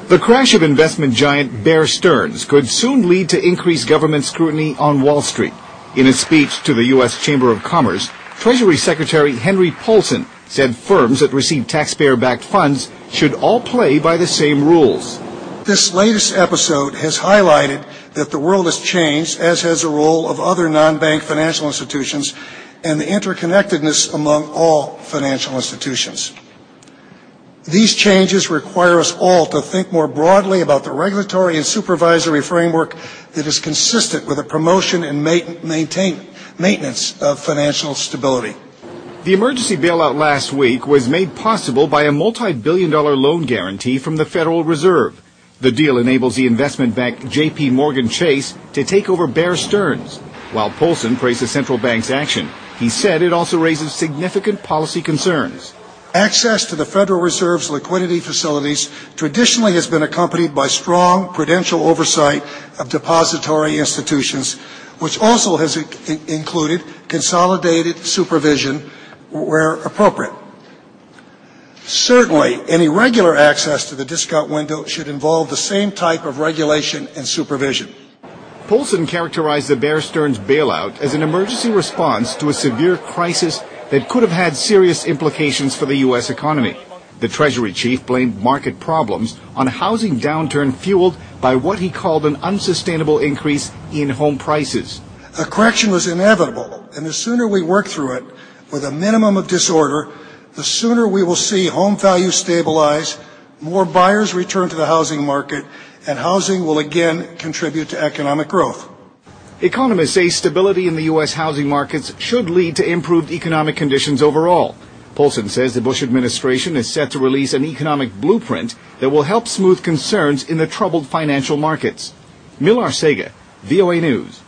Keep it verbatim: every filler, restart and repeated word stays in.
The crash of investment giant Bear Stearns could soon lead to increased government scrutiny on Wall Street. In a speech to the U S Chamber of Commerce, Treasury Secretary Henry Paulson said firms that receive taxpayer-backed funds should all play by the same rules. This latest episode has highlighted that the world has changed, as has the role of other non-bank financial institutions and the interconnectedness among all financial institutions. These changes require us all to think more broadly about the regulatory and supervisory framework that is consistent with the promotion and maintain, maintenance of financial stability. The emergency bailout last week was made possible by a multi-billion dollar loan guarantee from the Federal Reserve. The deal enables the investment bank J P Morgan Chase to take over Bear Stearns. While Paulson praised the central bank's action, he said it also raises significant policy concerns. Access to the Federal Reserve's liquidity facilities traditionally has been accompanied by strong prudential oversight of depository institutions, which also has included consolidated supervision where appropriate. Certainly, any regular access to the discount window should involve the same type of regulation and supervision. Paulson characterized the Bear Stearns bailout as an emergency response to a severe crisis that could have had serious implications for the U S economy. The Treasury chief blamed market problems on a housing downturn fueled by what he called an unsustainable increase in home prices. A correction was inevitable, and the sooner we work through it with a minimum of disorder, the sooner we will see home values stabilize, more buyers return to the housing market, and housing will again contribute to economic growth. Economists say stability in the U S housing markets should lead to improved economic conditions overall. Paulson says the Bush administration is set to release an economic blueprint that will help smooth concerns in the troubled financial markets. Millar Sega, V O A News.